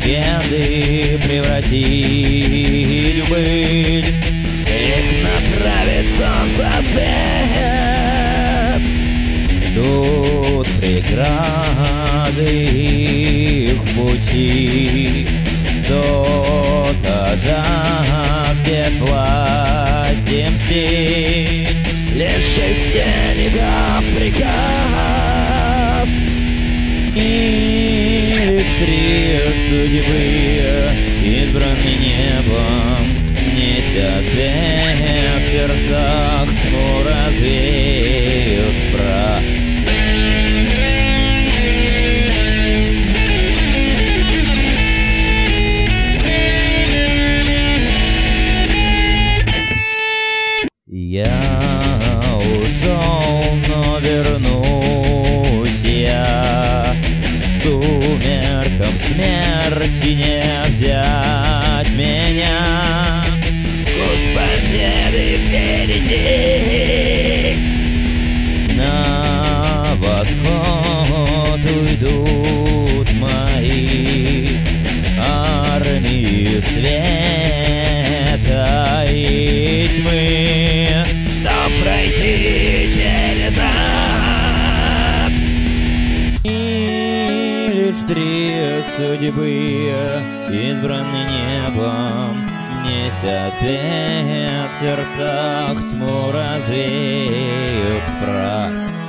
легенды превратить в быль. Их направит солнце свет. Идут преграды их пути. Кто-то жаждет власти мстить, лишь из тени дав приказ. И лишь три судьбы, избранный небом, неся свет в сердцах, тьму развеют прах. Я ушел, но вернусь я. Сумеркам смерти не взять меня. Вкус победы впереди. На восход уйдут мои армии света и тьмы. Чтоб пройти через ад. И лишь три судьбы, избранный небом, неся свет в сердцах, тьму развеют прах.